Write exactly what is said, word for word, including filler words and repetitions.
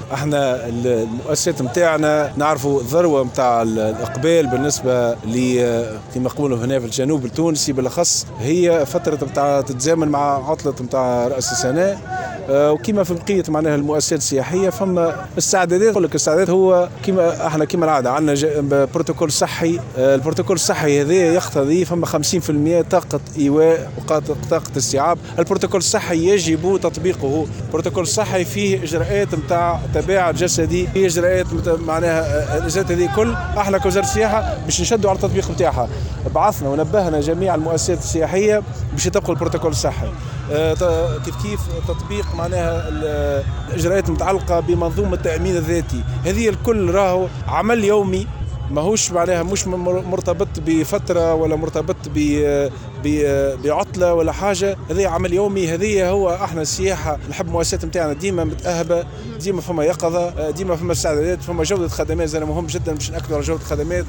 احنا المؤسسات نتاعنا نعرفوا الذروه نتاع الاقبال بالنسبه ل كما نقولوا هنا في الجنوب التونسي بالاخص هي فتره نتاع تتزامن مع عطله نتاع راس السنه، وكما في بقيه معناها المؤسسات السياحيه فما استعدادات. نقول لك الاستعداد هو كما احنا كما العاده عندنا بروتوكول صحي. البروتوكول الصحي هذا يقتضي فما خمسين بالمئة طاقه ايواء وطاقه استيعاب. البروتوكول الصحي يجب تطبيقه. البروتوكول الصحي فيه اجراءات نتاع تباعد جسدي، فيه اجراءات معناها الاجراءات هذه كل احنا كوزاره السياحه باش نشدوا على التطبيق نتاعها. بعثنا ونبهنا جميع المؤسسات السياحيه باش يطبقوا البروتوكول الصحي. كيف كيف تطبيق معناها الاجراءات المتعلقه بمنظومه التامين الذاتي. هذه الكل راهو عمل يومي، ماهوش معناها مش مرتبط بفتره ولا مرتبط بعطله ولا حاجه. هذه عمل يومي. هذه هو احنا السياحه نحب المؤسسات نتاعنا ديما متاهبه، ديما فما يقظه، ديما فما استعدادات، فما جوده خدمات. زي مهم جدا باش ناكدوا على جوده الخدمات.